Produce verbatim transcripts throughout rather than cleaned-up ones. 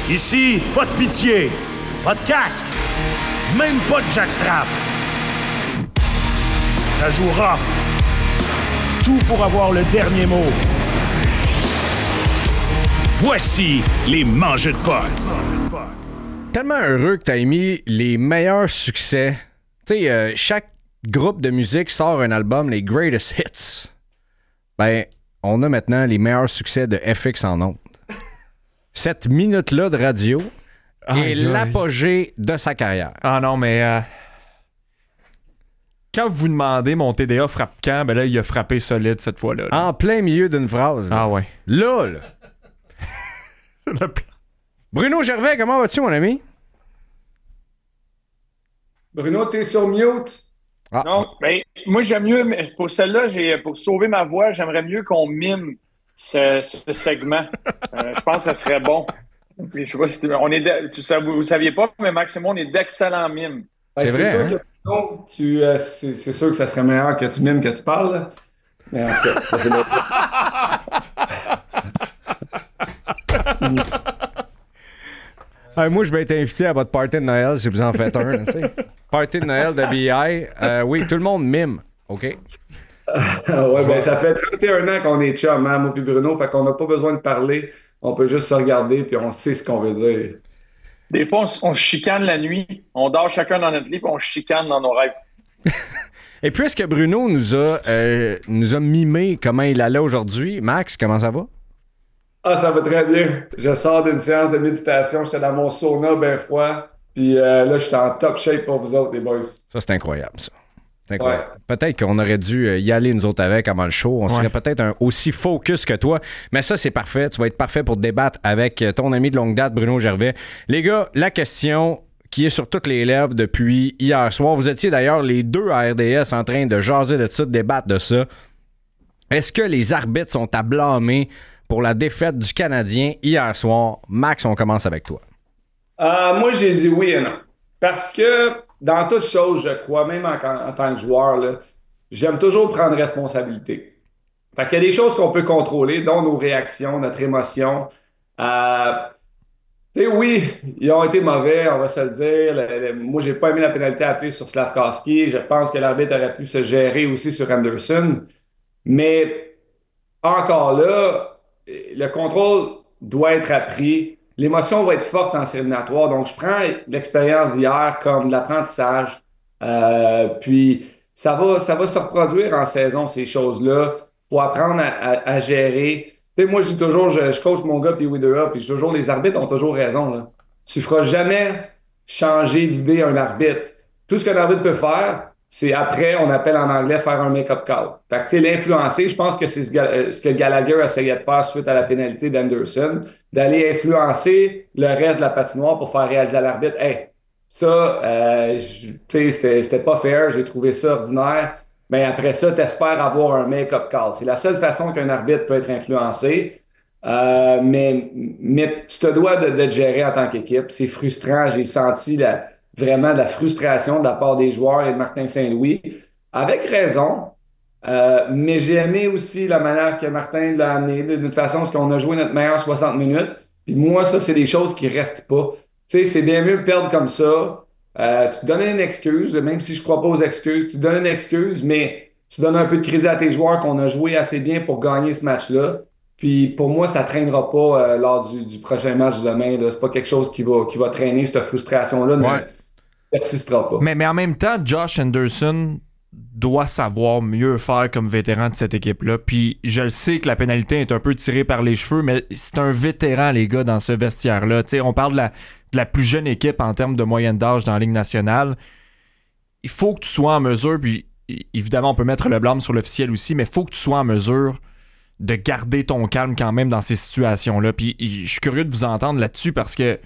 Ici, pas de pitié, pas de casque, même pas de jackstrap. Ça joue rough. Tout pour avoir le dernier mot. Voici les mangeux de potes. Tellement heureux que tu as mis les meilleurs succès. Tu sais, euh, chaque groupe de musique sort un album, les Greatest Hits. Ben, on a maintenant les meilleurs succès de F X en ondes. Cette minute-là de radio aïe, est aïe. l'apogée de sa carrière. Ah non, mais... Euh... Quand vous demandez mon T D A frappe quand, ben là, il a frappé solide cette fois-là. là. En plein milieu d'une phrase. Ah ouais. Là, là. Le plan. Bruno Gervais, comment vas-tu, mon ami? Bruno, t'es sur mute. Ah. Non, ben, moi, j'aime mieux, mais pour celle-là, j'ai, pour sauver ma voix, j'aimerais mieux qu'on mime ce, ce segment. Euh, je pense que ça serait bon. Puis, je sais pas si on est de- tu sais, vous ne saviez pas, mais Max et moi, on est d'excellents mimes. C'est vrai, sûr hein? que Bruno, tu, euh, c'est, c'est sûr que ça serait meilleur que tu mimes que tu parles. là. Mais en tout cas, ça, c'est notre- Ah, moi, je vais être invité à votre party de Noël si vous en faites un. là, tu sais. Party de Noël de B I. Euh, oui, tout le monde mime. OK? Ah ouais, ben, ça fait trente et un ans qu'on est chum, hein, moi et Bruno, fait qu'on n'a pas besoin de parler. On peut juste se regarder puis on sait ce qu'on veut dire. Des fois, on, s- on se chicane la nuit, on dort chacun dans notre lit, puis on se chicane dans nos rêves. Et puisque Bruno nous a, euh, nous a mimé comment il allait aujourd'hui, Max, comment ça va? Ah, ça va très bien. Je sors d'une séance de méditation, j'étais dans mon sauna bien froid, puis euh, là, j'étais en top shape pour vous autres, les boys. Ça, c'est incroyable, ça. C'est incroyable. Peut-être qu'on aurait dû euh, y aller, nous autres, avec avant le show. On serait Ouais. peut-être un aussi focus que toi. Mais ça, c'est parfait. Tu vas être parfait pour débattre avec euh, ton ami de longue date, Bruno Gervais. Les gars, la question qui est sur toutes les lèvres depuis hier soir. Vous étiez d'ailleurs les deux à R D S en train de jaser de ça, de débattre de ça. Est-ce que les arbitres sont à blâmer pour la défaite du Canadien hier soir? Max, on commence avec toi. Euh, moi, j'ai dit oui et non. Parce que dans toute chose, je crois, même en, en tant que joueur, là, j'aime toujours prendre responsabilité. Fait qu'il y a des choses qu'on peut contrôler, dont nos réactions, notre émotion. Euh, tu sais, oui, ils ont été mauvais, on va se le dire. Le- le- moi, j'ai pas aimé la pénalité appelée sur Slavkovski. Je pense que l'arbitre aurait pu se gérer aussi sur Anderson. Mais encore là, le contrôle doit être appris. L'émotion va être forte en série éliminatoire. Donc, je prends l'expérience d'hier comme de l'apprentissage. Euh, puis, ça va, ça va se reproduire en saison, ces choses-là. Il faut apprendre à, à- à gérer. Tu sais, moi, je dis toujours, je, je coach mon gars, puis Widera, puis je dis toujours, les arbitres ont toujours raison. Là. Tu ne feras jamais changer d'idée un arbitre. Tout ce qu'un arbitre peut faire, c'est après, on appelle en anglais faire un make-up call. Fait que, tu sais, l'influencer, je pense que c'est ce, ga- euh, ce que Gallagher essayait de faire suite à la pénalité d'Anderson, d'aller influencer le reste de la patinoire pour faire réaliser à l'arbitre, hey, ça, euh, je- tu sais, c'était, c'était pas fair, j'ai trouvé ça ordinaire. Mais après ça, tu espères avoir un make-up call. C'est la seule façon qu'un arbitre peut être influencé. Euh, mais, mais tu te dois de, de te gérer en tant qu'équipe. C'est frustrant. J'ai senti la, vraiment de la frustration de la part des joueurs et de Martin Saint-Louis. Avec raison. Euh, mais j'ai aimé aussi la manière que Martin l'a amené, d'une façon parce qu'on a joué notre meilleur soixante minutes. Puis moi, ça, c'est des choses qui restent pas. Tu sais, c'est bien mieux de perdre comme ça. Euh, tu te donnes une excuse, même si je ne crois pas aux excuses, tu te donnes une excuse, mais tu donnes un peu de crédit à tes joueurs qu'on a joué assez bien pour gagner ce match-là. Puis pour moi, ça ne traînera pas euh, lors du, du prochain match demain. Ce n'est pas quelque chose qui va, qui va traîner, cette frustration-là ne Ouais. persistera pas. Mais, mais en même temps, Josh Anderson doit savoir mieux faire comme vétéran de cette équipe-là. Puis je le sais que la pénalité est un peu tirée par les cheveux, mais c'est un vétéran, les gars, dans ce vestiaire-là. Tu sais, on parle de la, de la plus jeune équipe en termes de moyenne d'âge dans la Ligue nationale. Il faut que tu sois en mesure, puis évidemment, on peut mettre le blâme sur l'officiel aussi, mais il faut que tu sois en mesure de garder ton calme quand même dans ces situations-là. Puis je suis curieux de vous entendre là-dessus parce que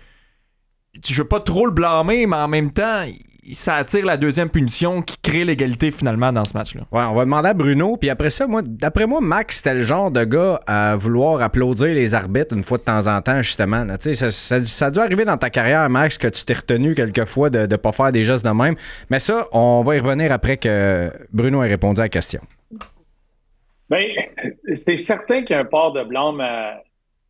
je veux pas trop le blâmer, mais en même temps, ça attire la deuxième punition qui crée l'égalité finalement dans ce match-là. Ouais, on va demander à Bruno. Puis après ça, moi, d'après moi, Max, c'était le genre de gars à vouloir applaudir les arbitres une fois de temps en temps, justement. Là. Tu sais, Ça, ça, ça a dû arriver dans ta carrière, Max, que tu t'es retenu quelquefois de ne pas faire des gestes de même. Mais ça, on va y revenir après que Bruno ait répondu à la question. Bien, c'est certain qu'il y a un part de blâme à,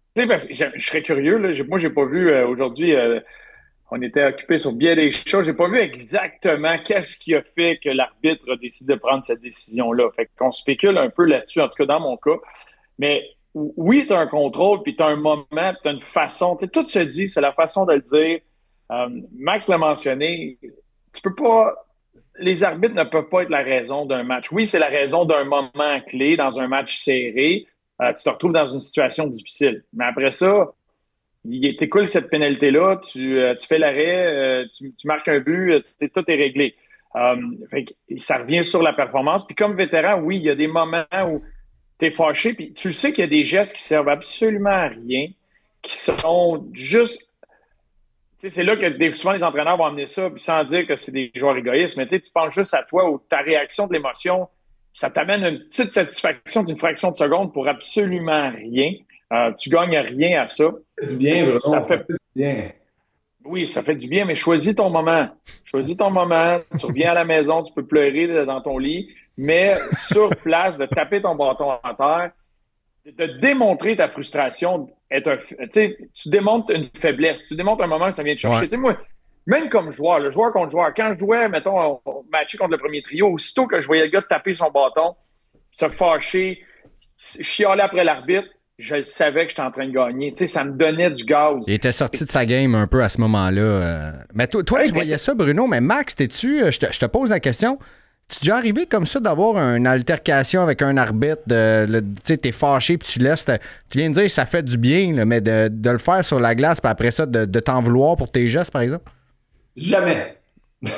Tu sais, parce que je, je serais curieux, là. J'ai- Moi, j'ai pas vu euh, aujourd'hui, euh, on était occupé sur bien des choses. J'ai pas vu exactement qu'est-ce qui a fait que l'arbitre a décidé de prendre cette décision-là. Fait qu'on spécule un peu là-dessus, en tout cas dans mon cas. Mais oui, tu as un contrôle, puis tu as un moment, puis tu as une façon. Tu sais, tout se dit, c'est la façon de le dire. Euh, Max l'a mentionné, tu peux pas. Les arbitres ne peuvent pas être la raison d'un match. Oui, c'est la raison d'un moment clé dans un match serré. Euh, tu te retrouves dans une situation difficile. Mais après ça, il t'écoule cette pénalité-là, tu, euh, tu fais l'arrêt, euh, tu, tu marques un but, euh, tout est réglé. Euh, fait que ça revient sur la performance. Puis comme vétéran, oui, il y a des moments où tu es fâché, puis tu sais qu'il y a des gestes qui servent absolument à rien, qui sont juste. Tu sais, c'est là que des, souvent les entraîneurs vont amener ça, puis sans dire que c'est des joueurs égoïstes, mais tu sais, tu penses juste à toi ou ta réaction de l'émotion, ça t'amène une petite satisfaction d'une fraction de seconde pour absolument rien. Euh, tu gagnes rien à ça. Ça fait du bien, Bruno. Ça fait, ça fait du bien. Oui, ça fait du bien, mais choisis ton moment. Choisis ton moment. Tu reviens à la maison, tu peux pleurer dans ton lit, mais sur place, de taper ton bâton à terre, de démontrer ta frustration, est un, tu démontres une faiblesse. Tu démontres un moment que ça vient te chercher. Ouais. Moi, même comme joueur, le joueur contre joueur, quand je jouais, mettons, matché contre le premier trio, aussitôt que je voyais le gars taper son bâton, se fâcher, chialer après l'arbitre, je le savais que j'étais en train de gagner. Tu sais, ça me donnait du gaz. Il était sorti de sa game un peu à ce moment-là. Euh... Mais toi, toi ouais, tu mais... voyais ça, Bruno, mais Max, t'es-tu, je te, je te pose la question, tu déjà arrivé comme ça d'avoir une altercation avec un arbitre, de, de, tu sais, t'es fâché puis tu laisses, tu viens de dire ça fait du bien, là, mais de, de le faire sur la glace puis après ça, de, de t'en vouloir pour tes gestes, par exemple? Jamais. non,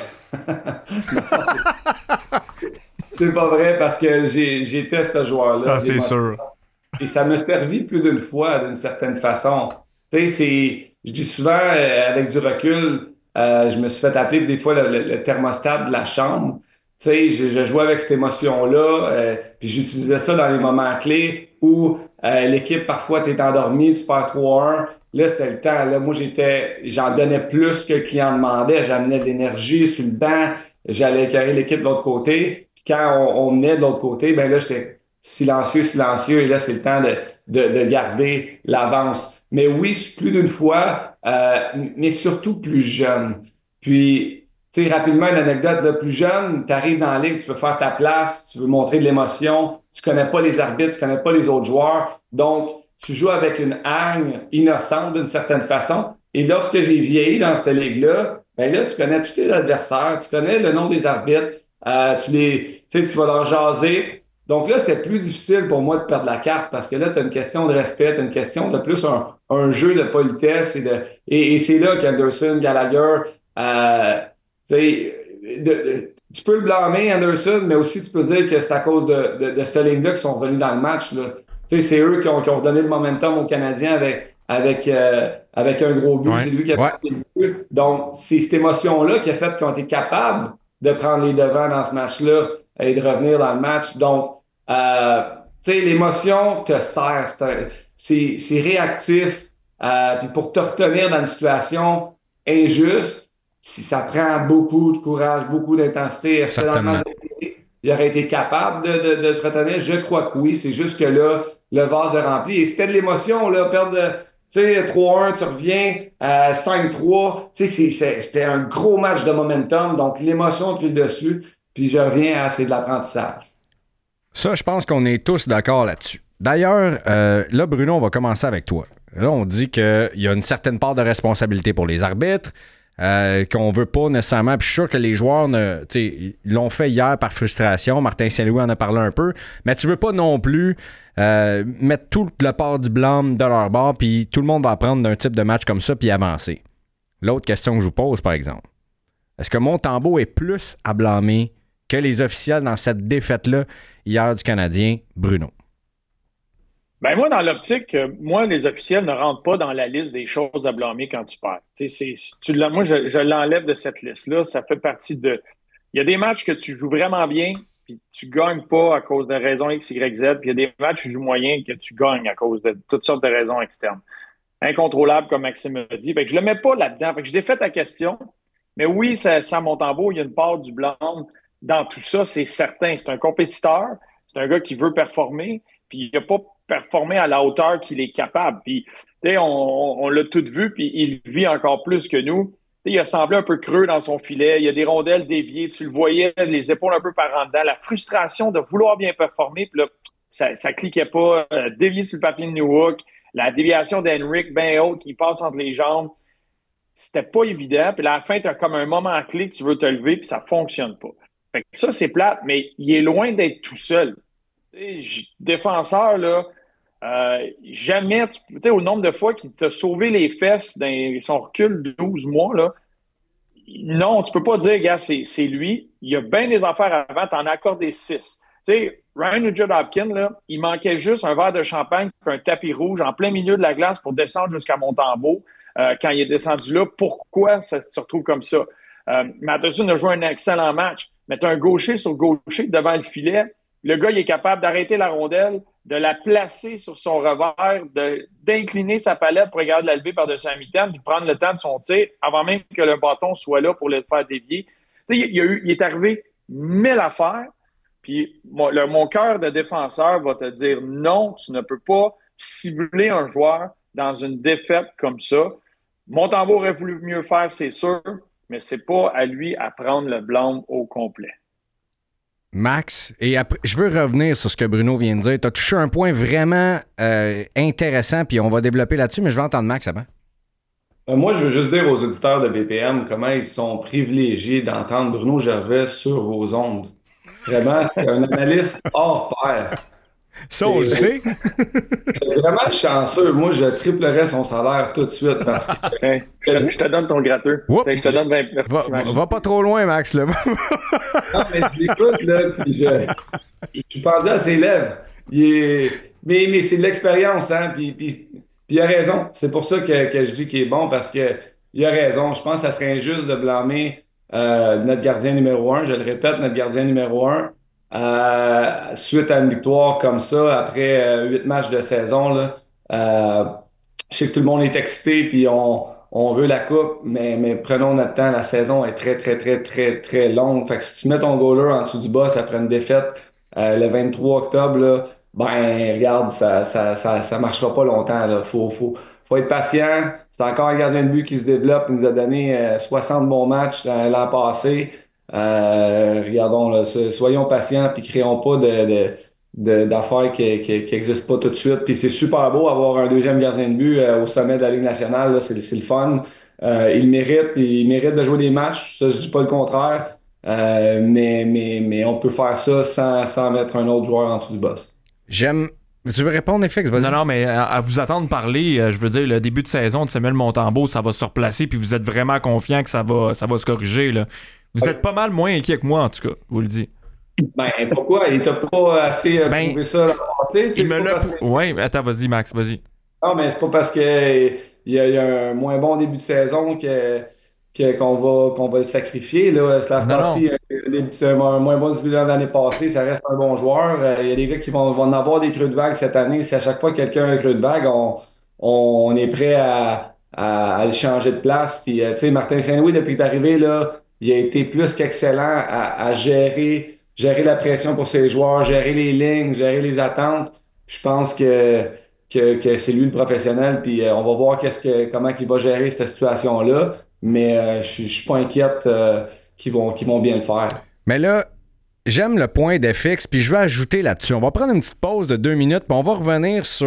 c'est... c'est pas vrai parce que j'ai, j'étais ce joueur-là. Ah, c'est sûr. Et ça m'a servi plus d'une fois, d'une certaine façon. Tu sais, c'est... Je dis souvent, euh, avec du recul, euh, je me suis fait appeler des fois le, le, le thermostat de la chambre. Tu sais, je, je jouais avec cette émotion-là, euh, puis j'utilisais ça dans les moments clés où euh, l'équipe, parfois, t'es endormi, tu perds trois un. Là, c'était le temps. Là, moi, j'étais, j'en donnais plus que le client demandait. J'amenais de l'énergie sur le banc. J'allais éclairer l'équipe de l'autre côté. Puis quand on, on menait de l'autre côté, ben là, j'étais silencieux, silencieux. Et là, c'est le temps de, de, de garder l'avance. Mais oui, plus d'une fois, euh, mais surtout plus jeune. Puis, tu sais, rapidement, une anecdote, là, plus jeune, tu arrives dans la ligue, tu veux faire ta place, tu veux montrer de l'émotion, tu connais pas les arbitres, tu connais pas les autres joueurs. Donc, tu joues avec une hargne innocente d'une certaine façon. Et lorsque j'ai vieilli dans cette ligue-là, ben là, tu connais tous tes adversaires, tu connais le nom des arbitres, euh, tu les, tu sais, tu vas leur jaser. Donc là, c'était plus difficile pour moi de perdre la carte parce que là, tu as une question de respect, tu as une question de plus un, un jeu de politesse et de, et, et c'est là qu'Anderson, Gallagher, euh, tu sais, de, de, tu peux le blâmer, Anderson, mais aussi tu peux dire que c'est à cause de, de, de cette ligne-là qu'ils sont revenus dans le match, là. Tu sais, c'est eux qui ont, qui ont redonné le momentum aux Canadiens avec, avec, euh, avec un gros but. Ouais. C'est lui qui a ouais. fait le but. Donc, c'est cette émotion-là qui a fait qu'ils ont été capables de prendre les devants dans ce match-là et de revenir dans le match. Donc, euh, tu sais, l'émotion te sert. C'est, un, c'est, c'est réactif. Euh, puis pour te retenir dans une situation injuste, si ça prend beaucoup de courage, beaucoup d'intensité, est-ce que dans le match il aurait été capable de, de, de se retenir? Je crois que oui. C'est juste que là, le vase est rempli. Et c'était de l'émotion, là, perdre de, tu sais, trois un, tu reviens, euh, cinq trois. Tu sais, c'est, c'est, c'était un gros match de momentum. Donc, l'émotion a pris le dessus. Puis, je reviens à c'est de l'apprentissage. Ça, je pense qu'on est tous d'accord là-dessus. D'ailleurs, euh, là, Bruno, on va commencer avec toi. Là, on dit qu'il y a une certaine part de responsabilité pour les arbitres. Euh, qu'on veut pas nécessairement. Puis je suis sûr que les joueurs ne, ils l'ont fait hier par frustration. Martin Saint-Louis en a parlé un peu. Mais tu veux pas non plus euh, mettre tout le part du blâme de leur bord, puis tout le monde va apprendre d'un type de match comme ça, puis avancer. L'autre question que je vous pose, par exemple. Est-ce que Montembeault est plus à blâmer que les officiels dans cette défaite-là hier du Canadien, Bruno? Ben moi, dans l'optique, moi, les officiels ne rentrent pas dans la liste des choses à blâmer quand tu perds. C'est, tu moi, je, je l'enlève de cette liste-là. Ça fait partie de... Il y a des matchs que tu joues vraiment bien, puis tu gagnes pas à cause de raisons X, Y, Z. Puis il y a des matchs que tu joues moyen que tu gagnes à cause de toutes sortes de raisons externes. Incontrôlable, comme Maxime a dit. Fait que je le mets pas là-dedans. Fait que je défais ta question. Mais oui, ça, ça Montembeault, il y a une part du blâme dans tout ça, c'est certain. C'est un compétiteur. C'est un gars qui veut performer. Puis il n'y a pas performer à la hauteur qu'il est capable. Puis, tu sais, on, on, on l'a tout vu, puis il vit encore plus que nous. Tu sais, il a semblé un peu creux dans son filet. Il y a des rondelles déviées. Tu le voyais, les épaules un peu par en dedans. La frustration de vouloir bien performer, puis là, ça, ça cliquait pas. Euh, dévié sur le papier de Newhook. La déviation d'Henrik, bien haute, qui passe entre les jambes. C'était pas évident. Puis à la fin, tu as comme un moment clé que tu veux te lever, puis ça fonctionne pas. Fait que ça, c'est plate, mais il est loin d'être tout seul. T'sais, défenseur, là, euh, jamais, tu sais, au nombre de fois qu'il t'a sauvé les fesses dans son recul de douze mois, là, non, tu peux pas dire, gars, c'est, c'est lui. Il y a bien des affaires avant, t'en as accordé six. Tu sais, Ryan Nugent-Hopkins, là, il manquait juste un verre de champagne et un tapis rouge en plein milieu de la glace pour descendre jusqu'à Montembeault. Euh, quand il est descendu là, pourquoi ça se retrouve comme ça? Euh, Matheson a joué un excellent match. Mais tu as un gaucher sur gaucher devant le filet. Le gars, il est capable d'arrêter la rondelle, de la placer sur son revers, de, d'incliner sa palette pour regarder la lever par-dessus la mitaine, puis prendre le temps de son tir avant même que le bâton soit là pour le faire dévier. Tu sais, il, y a eu, il est arrivé mille affaires. Puis mon, le, mon cœur de défenseur va te dire non, tu ne peux pas cibler un joueur dans une défaite comme ça. Montembeault aurait voulu mieux faire, c'est sûr, mais c'est pas à lui à prendre le blâme au complet. Max, et après, je veux revenir sur ce que Bruno vient de dire. Tu as touché un point vraiment euh, intéressant, puis on va développer là-dessus, mais je vais entendre Max avant. Euh, moi, je veux juste dire aux auditeurs de B P M comment ils sont privilégiés d'entendre Bruno Gervais sur vos ondes. Vraiment, c'est un analyste hors pair. Ça, on le sait. Vraiment chanceux. Moi, je triplerais son salaire tout de suite parce que... Tiens, je, je te donne ton gratteux. Oups, je te donne vingt va, va, va pas trop loin, Max. Là. Non, mais je l'écoute, là, puis je, je suis pendu à ses lèvres. Il est... mais, mais c'est de l'expérience, hein, puis, puis, puis il a raison. C'est pour ça que, que je dis qu'il est bon, parce qu'il a raison. Je pense que ça serait injuste de blâmer euh, notre gardien numéro un. Je le répète, notre gardien numéro un. Euh, suite à une victoire comme ça, après euh, huit matchs de saison, là, euh, je sais que tout le monde est excité puis on, on veut la coupe, mais, mais prenons notre temps. La saison est très, très, très, très, très longue. Fait que si tu mets ton goaler en dessous du boss après une défaite euh, le vingt-trois octobre, là, ben regarde, ça, ça, ça, ça marchera pas longtemps. Là. Faut, faut, faut être patient. C'est encore un gardien de but qui se développe. Il nous a donné euh, soixante bons matchs euh, l'an passé. Euh, regardons, là, soyons patients puis créons pas de, de, de, d'affaires qui n'existent pas tout de suite. Puis c'est super beau avoir un deuxième gardien de but euh, au sommet de la Ligue nationale. Là, c'est, c'est le fun. Euh, il mérite, il mérite de jouer des matchs. Ça, je dis pas le contraire. Euh, mais, mais, mais on peut faire ça sans, sans mettre un autre joueur en dessous du boss. J'aime. Tu veux répondre, F X? Vas-y. Non, non, mais à, à vous attendre parler, je veux dire, le début de saison de Samuel Montembeault, ça va se replacer, puis vous êtes vraiment confiant que ça va, ça va se corriger, là. Vous êtes pas mal moins inquiet que moi, en tout cas, je vous le dis. Ben, pourquoi? Il t'a pas assez euh, ben, prouvé ça l'an passé? Il me l'a... Que... Oui, attends, vas-y, Max, vas-y. Non, mais c'est pas parce qu'il y, y a un moins bon début de saison que, que, qu'on, va, qu'on va le sacrifier. Là. Slavkovski a un moins bon début de l'année passée, ça reste un bon joueur. Il y a des gars qui vont, vont en avoir des creux de vague cette année. Si à chaque fois que quelqu'un a un creux de vague, on, on est prêt à, à, à le changer de place. Puis, tu sais, Martin Saint-Louis, depuis qu'il est arrivé, là, il a été plus qu'excellent à, à gérer, gérer la pression pour ses joueurs, gérer les lignes, gérer les attentes. Je pense que, que, que c'est lui le professionnel, puis euh, on va voir qu'est-ce que, comment il va gérer cette situation-là. Mais euh, je ne suis pas inquiète euh, qu'ils vont, qu'ils vont bien le faire. Mais là, j'aime le point d'F X, puis je vais ajouter là-dessus. On va prendre une petite pause de deux minutes, puis on va revenir sur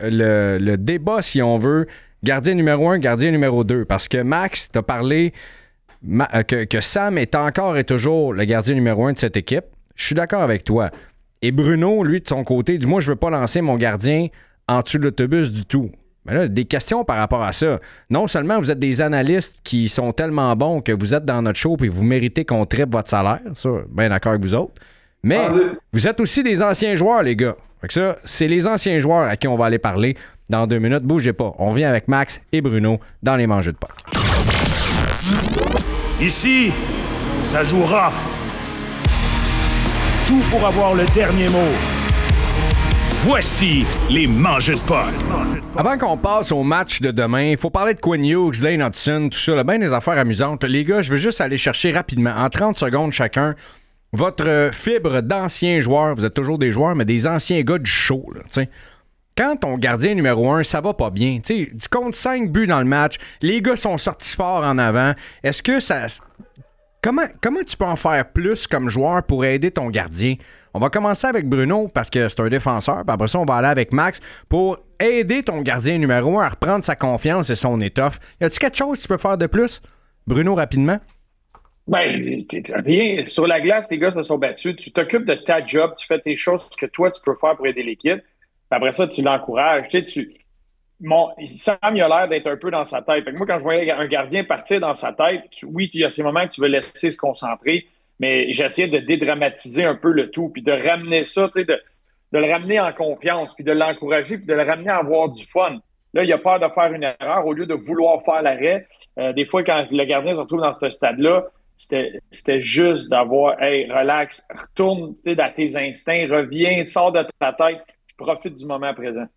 le, le débat, si on veut, gardien numéro un, gardien numéro deux. Parce que Max t'a parlé... Que, que Sam est encore et toujours le gardien numéro un de cette équipe. Je suis d'accord avec toi. Et Bruno, lui, de son côté, du moins, je veux pas lancer mon gardien en dessous de l'autobus du tout. Mais là, des questions par rapport à ça. Non seulement vous êtes des analystes qui sont tellement bons que vous êtes dans notre show et vous méritez qu'on triple votre salaire, ça, bien d'accord avec vous autres, mais vous êtes aussi des anciens joueurs, les gars. Fait que ça, c'est les anciens joueurs à qui on va aller parler dans deux minutes. Bougez pas. On revient avec Max et Bruno dans les Mangeux de Puck. Ici, ça joue rough. Tout pour avoir le dernier mot. Voici les Mangeux de Puck. Avant qu'on passe au match de demain, il faut parler de Quinn Hughes, Lane Hudson, tout ça, là, bien des affaires amusantes. Les gars, je veux juste aller chercher rapidement, en trente secondes chacun, votre fibre d'anciens joueurs. Vous êtes toujours des joueurs, mais des anciens gars du show, là, tu sais. quand ton gardien numéro un, ça va pas bien, tu sais, tu comptes cinq buts dans le match, les gars sont sortis forts en avant, est-ce que ça... Comment, comment tu peux en faire plus comme joueur pour aider ton gardien? On va commencer avec Bruno parce que c'est un défenseur, puis après ça, on va aller avec Max pour aider ton gardien numéro un à reprendre sa confiance et son étoffe. Y a-t-il quelque chose que tu peux faire de plus? Bruno, rapidement. Ben, rien. Sur la glace, les gars se sont battus. Tu t'occupes de ta job, tu fais tes choses que toi, tu peux faire pour aider l'équipe. Puis après ça, tu l'encourages. Tu sais, tu... Mon... Sam, il a l'air d'être un peu dans sa tête. Fait que moi, quand je voyais un gardien partir dans sa tête, tu... oui, il y a ces moments que tu veux laisser se concentrer, mais j'essayais de dédramatiser un peu le tout, puis de ramener ça, tu sais, de... de le ramener en confiance, puis de l'encourager, puis de le ramener à avoir du fun. Là, il a peur de faire une erreur au lieu de vouloir faire l'arrêt. Euh, des fois, quand le gardien se retrouve dans ce stade-là, C'était, c'était juste d'avoir, hey, relax, retourne dans tes instincts, reviens, sors de ta tête, puis profite du moment présent.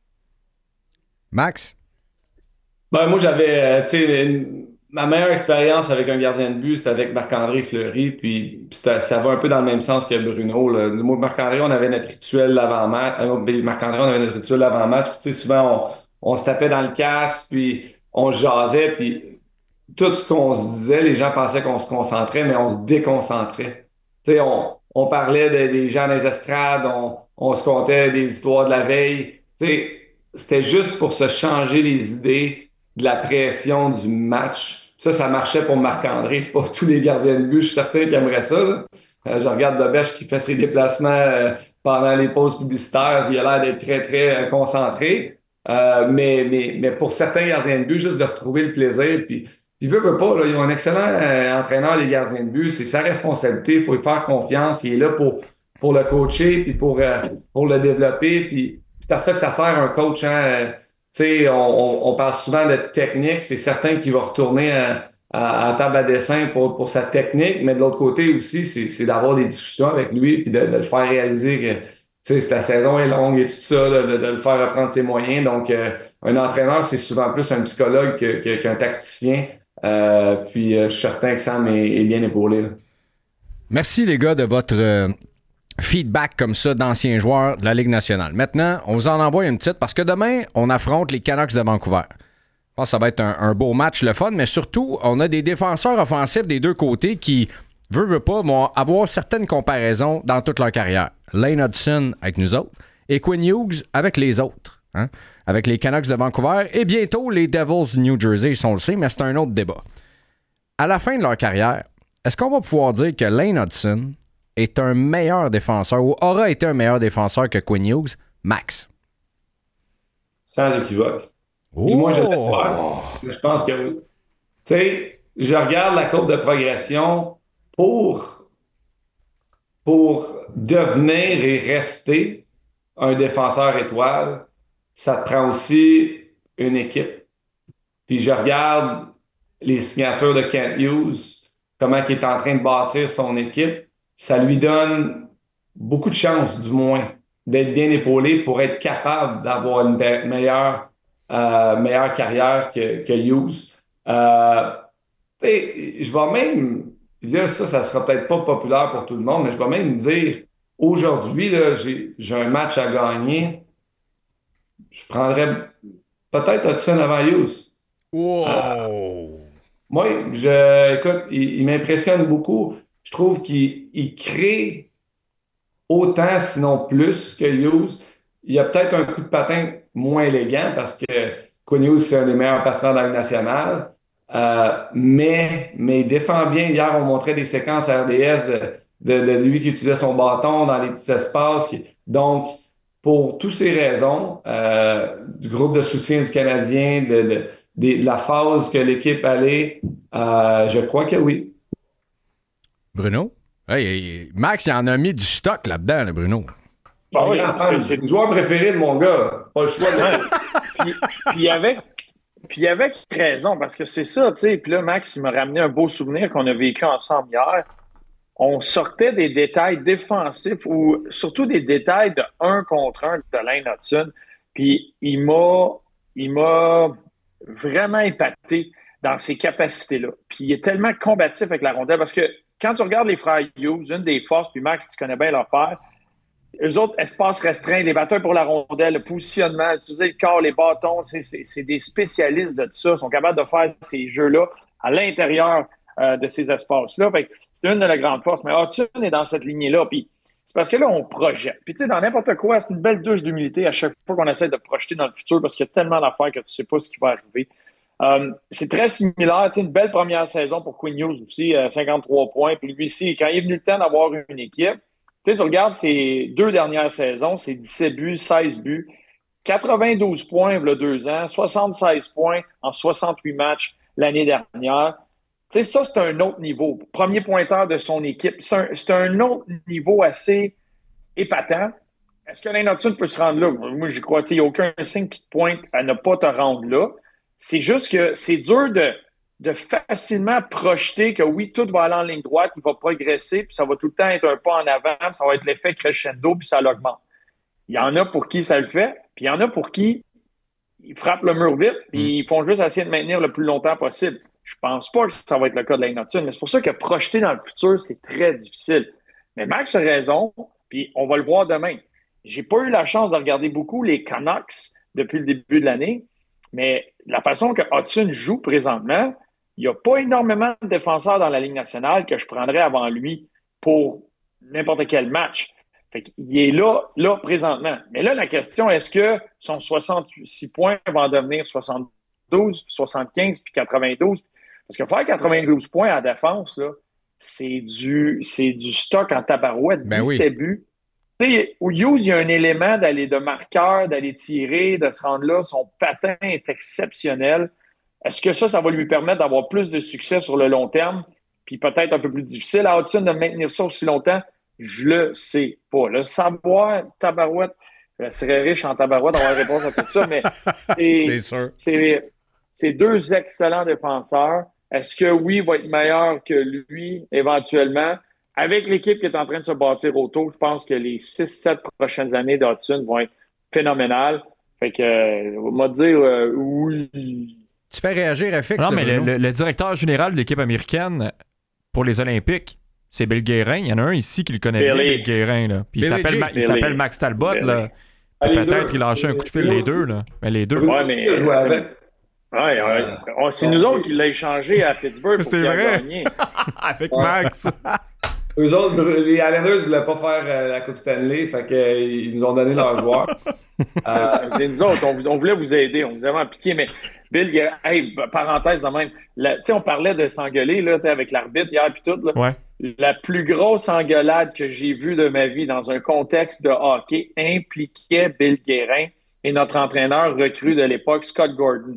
Max? Ben, moi, j'avais, euh, tu sais, une- ma meilleure expérience avec un gardien de but, c'était avec Marc-André Fleury, puis c'était- ça va un peu dans le même sens que Bruno, là. Moi, Marc-André, on avait notre rituel l'avant-match. Euh, Marc-André, on avait notre rituel l'avant-match, puis tu sais, souvent, on, on se tapait dans le casque, puis on jasait, puis tout ce qu'on se disait, les gens pensaient qu'on se concentrait, mais on se déconcentrait. Tu sais, on, on parlait de- des gens dans les estrades, on, on se contait des histoires de la veille. Tu sais, c'était juste pour se changer les idées de la pression du match. Ça, ça marchait pour Marc-André. C'est pas tous les gardiens de but, je suis certain qu'ils aimeraient ça, là. Euh, je regarde Dobèche qui fait ses déplacements euh, pendant les pauses publicitaires. Il a l'air d'être très, très euh, concentré. Euh, mais, mais, mais pour certains gardiens de but, juste de retrouver le plaisir, puis il veut, veut pas, là, ils ont un excellent euh, entraîneur, les gardiens de but. C'est sa responsabilité. Il faut lui faire confiance. Il est là pour, pour le coacher puis pour, euh, pour le développer. Puis c'est à ça que ça sert un coach. Hein? Euh, tu sais, on, on, on parle souvent de technique. C'est certain qu'il va retourner à, à, à table à dessin pour, pour sa technique. Mais de l'autre côté aussi, c'est, c'est d'avoir des discussions avec lui puis de, de le faire réaliser que tu sais, la saison est longue et tout ça, de, de, de le faire reprendre ses moyens. Donc, euh, un entraîneur, c'est souvent plus un psychologue que, que, qu'un tacticien. Euh, puis euh, je suis certain que Sam est, est bien épaulé, là. Merci les gars de votre euh, feedback comme ça d'anciens joueurs de la Ligue nationale. Maintenant, on vous en envoie une petite parce que demain, on affronte les Canucks de Vancouver. Je pense que ça va être un, un beau match, le fun, mais surtout, on a des défenseurs offensifs des deux côtés qui, veut, veut pas, vont avoir certaines comparaisons dans toute leur carrière. Lane Hudson avec nous autres et Quinn Hughes avec les autres. Hein? Avec les Canucks de Vancouver et bientôt les Devils du New Jersey, si on le sait, mais c'est un autre débat. À la fin de leur carrière, est-ce qu'on va pouvoir dire que Lane Hudson est un meilleur défenseur ou aura été un meilleur défenseur que Quinn Hughes? Max? Sans équivoque. Oh! Du moins, je l'espère. Je pense que oui. Tu sais, je regarde la courbe de progression pour, pour devenir et rester un défenseur étoile. Ça te prend aussi une équipe. Puis je regarde les signatures de Kent Hughes, comment il est en train de bâtir son équipe. Ça lui donne beaucoup de chance, du moins, d'être bien épaulé pour être capable d'avoir une be- meilleure, euh, meilleure carrière que, que Hughes. Euh, et je vais même, là, ça, ça sera peut-être pas populaire pour tout le monde, mais je vais même dire, aujourd'hui, là, j'ai, j'ai un match à gagner. Je prendrais peut-être Hudson avant Hughes. Wow! Euh, moi, je, écoute, il, il m'impressionne beaucoup. Je trouve qu'il il crée autant, sinon plus, que Hughes. Il y a peut-être un coup de patin moins élégant parce que Quinn Hughes, c'est un des meilleurs passeurs de la Ligue nationale. Euh, mais, mais il défend bien. Hier, on montrait des séquences à R D S de, de, de lui qui utilisait son bâton dans les petits espaces. Qui, donc, pour toutes ces raisons, euh, du groupe de soutien du Canadien, de, de, de la phase que l'équipe allait, euh, je crois que oui. Bruno? Hey, Max, il en a mis du stock là-dedans, là, Bruno. Ah oui, c'est, c'est le joueur préféré de mon gars. Pas le choix. De... puis, puis, avec, puis avec raison, parce que c'est ça, tu sais. Puis là, Max, il m'a ramené un beau souvenir qu'on a vécu ensemble hier. On sortait des détails défensifs ou surtout des détails de un contre un de Lane Hudson. Puis il m'a, il m'a vraiment épaté dans ses capacités-là. Puis il est tellement combatif avec la rondelle parce que quand tu regardes les frères Hughes, une des forces, puis Max, tu connais bien leur père, eux autres, espace restreint, les batteurs pour la rondelle, le positionnement, utiliser le corps, les bâtons, c'est, c'est, c'est des spécialistes de tout ça. Ils sont capables de faire ces jeux-là à l'intérieur euh, de ces espaces-là. Fait que c'est une de leurs grandes forces. Mais Hudson est dans cette lignée-là. Puis c'est parce que là, on projette. Puis tu sais, dans n'importe quoi, c'est une belle douche d'humilité à chaque fois qu'on essaie de projeter dans le futur parce qu'il y a tellement d'affaires que tu sais pas ce qui va arriver. Euh, c'est très similaire. Tu sais, une belle première saison pour Quinn Hughes aussi, euh, cinquante-trois points. Puis lui aussi, quand il est venu le temps d'avoir une équipe, tu sais, tu regardes ses deux dernières saisons, c'est dix-sept buts, seize buts, quatre-vingt-douze points il y a deux ans, soixante-seize points en soixante-huit matchs l'année dernière. Tu sais, ça, c'est un autre niveau. Premier pointeur de son équipe. C'est un, c'est un autre niveau assez épatant. Est-ce que Lane Hudson peut se rendre là? Moi, j'y crois. Il n'y a aucun signe qui te pointe à ne pas te rendre là. C'est juste que c'est dur de... de facilement projeter que oui, tout va aller en ligne droite, il va progresser, puis ça va tout le temps être un pas en avant, puis ça va être l'effet crescendo, puis ça l'augmente. Il y en a pour qui ça le fait, puis il y en a pour qui ils frappent le mur vite, puis mm. ils font juste essayer de maintenir le plus longtemps possible. Je pense pas que ça va être le cas de Lane Hudson, mais c'est pour ça que projeter dans le futur, c'est très difficile. Mais Max a raison, puis on va le voir demain. J'ai pas eu la chance de regarder beaucoup les Canucks depuis le début de l'année, mais la façon que Hudson joue présentement, il n'y a pas énormément de défenseurs dans la Ligue nationale que je prendrais avant lui pour n'importe quel match. Fait qu'il est là, là, présentement. Mais là, la question, est-ce que son soixante-six points va en devenir soixante-douze, soixante-quinze puis quatre-vingt-douze? Parce que faire quatre-vingt-douze points à la défense, là, c'est du, c'est du stock en tabarouette. Ben oui. Début. Tu sais, au Hughes, il y a un élément d'aller de marqueur, d'aller tirer, de se rendre là. Son patin est exceptionnel. Est-ce que ça, ça va lui permettre d'avoir plus de succès sur le long terme? Puis peut-être un peu plus difficile à Hudson de maintenir ça aussi longtemps? Je le sais pas. Le savoir, tabarouette, je serais riche en tabarouette d'avoir la réponse à tout ça, mais c'est, c'est, sûr. c'est, c'est deux excellents défenseurs. Est-ce que oui, il va être meilleur que lui éventuellement? Avec l'équipe qui est en train de se bâtir autour, je pense que les six sept prochaines années d'Hudson vont être phénoménales. Fait que, euh, on va dire euh, oui. Tu fais réagir à Fix. Non, mais le, le, le directeur général de l'équipe américaine pour les Olympiques, c'est Bill Guérin. Il y en a un ici qui le connaît bien, Bill Guérin. Là. Puis il s'appelle, Ma- il s'appelle Max Talbot. Là. Peut-être qu'il lâchait un coup de fil, les deux. Là. Mais les deux. Ouais, mais... Ouais, ouais. On, c'est nous autres qui l'a échangé à Pittsburgh pour c'est qu'il vrai. a gagné. Avec Max. Eux autres, les Islanders ne voulaient pas faire euh, la Coupe Stanley, fait qu'ils nous ont donné leurs joueurs. euh, c'est nous autres, on, on voulait vous aider, on vous avait en pitié, mais Bill, hey, parenthèse de même, tu sais, on parlait de s'engueuler là, avec l'arbitre hier puis tout. Là. Ouais. La plus grosse engueulade que j'ai vue de ma vie dans un contexte de hockey impliquait Bill Guérin et notre entraîneur recru de l'époque, Scott Gordon.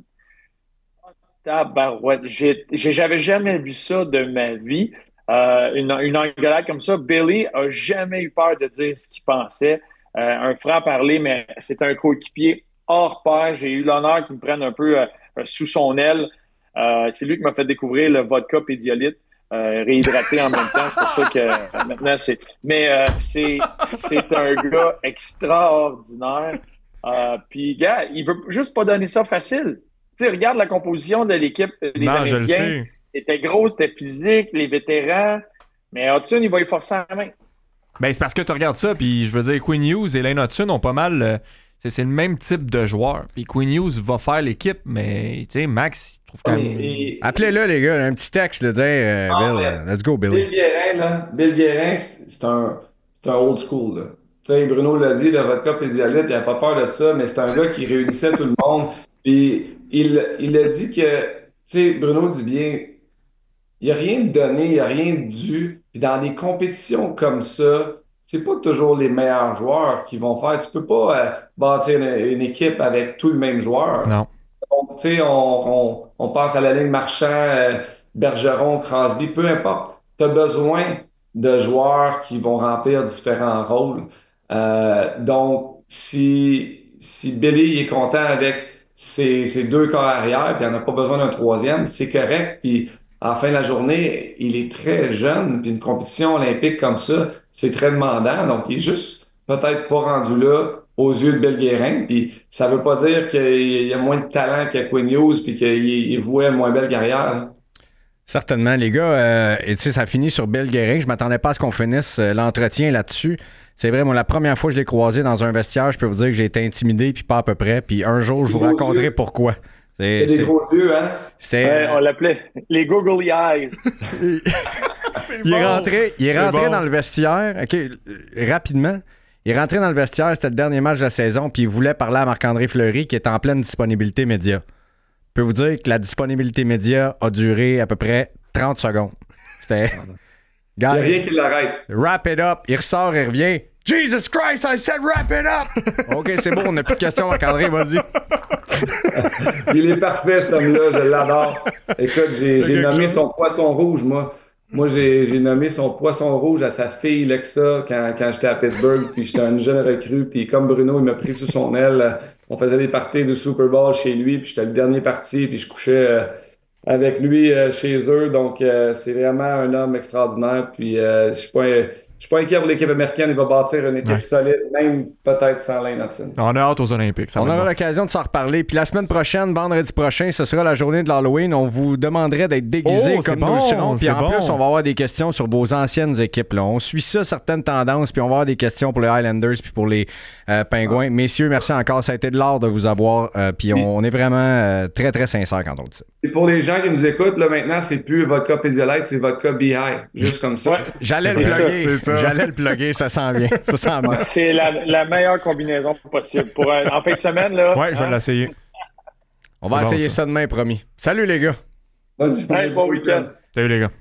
Tabarouette, j'ai, j'avais jamais vu ça de ma vie. Euh, une, une engueulade comme ça. Billy a jamais eu peur de dire ce qu'il pensait. Euh, un franc-parler, mais c'est un coéquipier hors pair. J'ai eu l'honneur qu'il me prenne un peu euh, sous son aile. Euh, c'est lui qui m'a fait découvrir le vodka Pédialyte, euh, réhydraté en même temps. C'est pour ça que euh, maintenant, c'est... Mais euh, c'est, c'est un gars extraordinaire. Euh, Puis, gars, il veut juste pas donner ça facile. Tu sais, regarde la composition de l'équipe des non, Américains. Je le sais. C'était gros, c'était physique, les vétérans. Mais Hudson, il va y forcer la main. Ben, c'est parce que tu regardes ça, puis je veux dire, Quinn Hughes et Lane Hudson ont pas mal... Euh, c'est, c'est le même type de joueur. Puis Quinn Hughes va faire l'équipe, mais tu sais, Max, il trouve quand même... Et, Appelez-le, les gars, un petit texte, de dire euh, ah, Bill, euh, let's go, Billy. Bill Guérin, là, Bill Guérin, c'est un, c'est un old school. Là. Tu sais, Bruno l'a dit, le vodka Pédialyte, il n'a pas peur de ça, mais c'est un gars qui réunissait tout le monde. Puis il, il a dit que, tu sais, Bruno le dit bien, il n'y a rien de donné, il n'y a rien de dû. Puis dans des compétitions comme ça, c'est pas toujours les meilleurs joueurs qui vont faire. Tu peux pas euh, bâtir une, une équipe avec tout le même joueur. Non. Donc, tu sais, on, on, on pense à la ligne Marchand, euh, Bergeron, Crosby, peu importe. Tu as besoin de joueurs qui vont remplir différents rôles. Euh, donc, si, si Billy est content avec ses, ses deux corps arrière, puis il n'en a pas besoin d'un troisième, c'est correct. Puis à la fin de la journée, il est très jeune, puis une compétition olympique comme ça, c'est très demandant. Donc, il est juste peut-être pas rendu là aux yeux de Bill Guérin. Puis ça veut pas dire qu'il y a moins de talent que Quinn Hughes, puis qu'il il vouait une moins belle carrière. Là. Certainement, les gars. Euh, et tu sais, ça finit sur Bill Guérin. Je m'attendais pas à ce qu'on finisse euh, l'entretien là-dessus. C'est vrai, moi, la première fois que je l'ai croisé dans un vestiaire, je peux vous dire que j'ai été intimidé, puis pas à peu près. Puis un jour, je vous raconterai pourquoi. C'est, il a des c'est... gros yeux, hein? C'était... Ouais, on l'appelait les googly eyes. il, bon. est rentré, il est rentré bon. dans le vestiaire, OK, rapidement. Il est rentré dans le vestiaire, c'était le dernier match de la saison, puis il voulait parler à Marc-André Fleury, qui est en pleine disponibilité média. Je peux vous dire que la disponibilité média a duré à peu près trente secondes. C'était... Il n'y a rien qui l'arrête. Wrap it up. Il ressort, il revient. Jesus Christ, I said wrap it up! OK, c'est bon, on n'a plus de questions, Marc-André, vas-y. Il est parfait, cet homme-là, je l'adore. Écoute, j'ai, j'ai nommé chose. son poisson rouge, moi. Moi, j'ai, j'ai nommé son poisson rouge à sa fille, Lexa, quand, quand j'étais à Pittsburgh, puis j'étais un jeune recrue, puis comme Bruno, il m'a pris sous son aile. On faisait des parties de Super Bowl chez lui, puis j'étais le dernier parti, puis je couchais euh, avec lui euh, chez eux. Donc, euh, c'est vraiment un homme extraordinaire, puis euh, je suis pas... Un, Je suis pas inquiet pour l'équipe américaine. Il va bâtir une équipe ouais. solide, même peut-être sans Lane Hutson. On a hâte aux Olympiques. On aura bon. l'occasion de s'en reparler. Puis la semaine prochaine, vendredi prochain, ce sera la journée de l'Halloween. On vous demanderait d'être déguisés oh, comme nous bon, le serons. Puis en bon. plus, on va avoir des questions sur vos anciennes équipes. Là. On suit ça, certaines tendances. Puis on va avoir des questions pour les Highlanders puis pour les euh, Pingouins. Ah. Messieurs, merci encore. Ça a été de l'art de vous avoir. Euh, puis on, on est vraiment euh, très, très sincères quand on dit ça. Et pour les gens qui nous écoutent, là, maintenant, c'est plus Vodka Pédiolite, c'est Vodka Beehive. Juste comme ça. Ouais. J'allais c'est le plugger. Ça, J'allais le plugger. Ça sent bien. Ça sent bien. C'est la, la meilleure combinaison possible. Pour un, en fin de semaine, là. Ouais, je vais hein? l'essayer. On va bon, essayer ça. ça demain, promis. Salut, les gars. Bonne, hey, bon week-end. Salut, les gars.